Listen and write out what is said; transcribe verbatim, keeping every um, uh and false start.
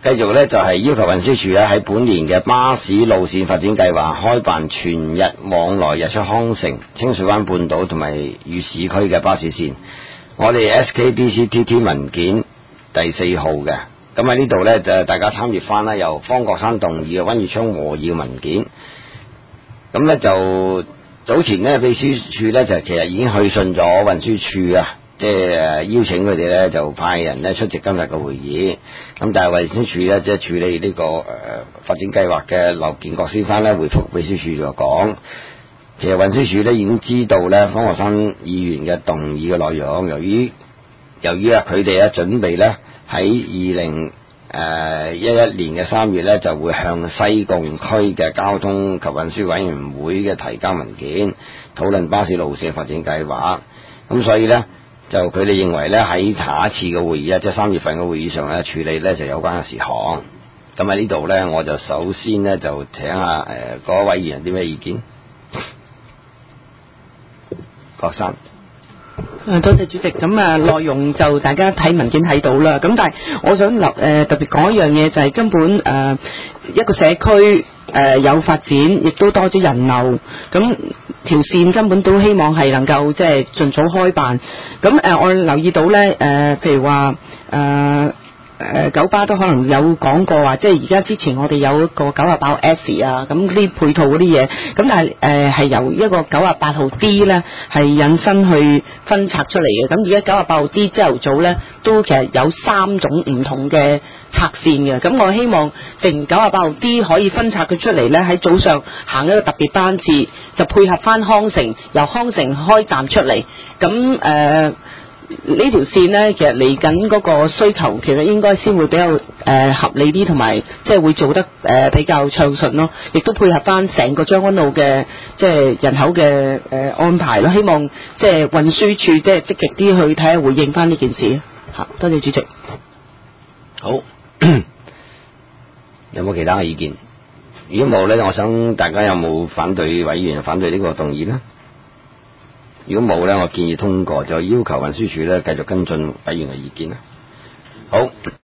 繼續呢，就係要求運輸署咧喺本年嘅巴士路線發展計劃開辦全日往來日出康城、清水灣半島同埋與市區嘅巴士線。我哋 S K D C T T 文件第四號嘅，咁喺呢度呢，就大家參閱翻啦，由方國珊動議嘅溫耀昌和議文件。咁呢，就早前呢，秘書處呢，就其實已經去信咗運輸署啊。即係邀請佢哋咧，就派人咧出席今日嘅會議。咁但係運輸署咧，即係處理呢、這個誒、呃、發展計劃嘅劉建國先生咧，回覆秘書處就講，其實運輸署咧已經知道咧方國珊議員嘅動議嘅內容。由於由於啊，佢哋咧準備咧喺二零誒一一年嘅三月咧，就會向西貢區嘅交通及運輸委員會嘅提交文件，討論巴士路線發展計劃。咁所以咧。就佢哋認為咧喺下一次嘅會議啊，即係三月份嘅會議上咧處理咧就有關嘅事項。咁喺呢度咧，我就首先咧就聽下誒嗰位議員啲咩意見。郭生， 誒多謝主席。咁啊內容就大家睇文件睇到啦。咁但係我想留誒、呃、特別講一樣嘢，就係、是、根本誒、呃、一個社區。誒、呃、有發展，亦都多咗人流，咁條線根本都希望係能夠即係盡早開辦。咁誒、呃、我留意到咧，誒、呃、譬如話誒誒九巴都可能有講過話，即係而家之前我哋有一個九啊八 S 啊，咁啲配套嗰啲嘢，咁但係誒係由一個九啊八號 D 咧係引申去分拆出嚟嘅。咁而家九啊八號 D 朝頭早咧都其實有三種唔同嘅拆線嘅。咁我希望成九啊八號 D 可以分拆佢出嚟咧，喺早上行一個特別班次，就配合翻康城，由康城開站出嚟。咁誒。呃呢條線呢，其實嚟緊嗰個需求，其實應該先會比較誒、呃、合理啲，同埋即係會做得誒、呃、比較暢順咯，亦都配合翻成個將軍澳嘅即係人口嘅誒、呃、安排咯。希望即係運輸處即係積極啲去睇下回應翻呢件事嚇。多謝主席。 好，有冇其他嘅意見？如果冇呢，我想大家有冇反對委員反對呢個動議呢？如果冇呢，我建議通過，就要求運輸署呢繼續跟進委員嘅意見啦。好。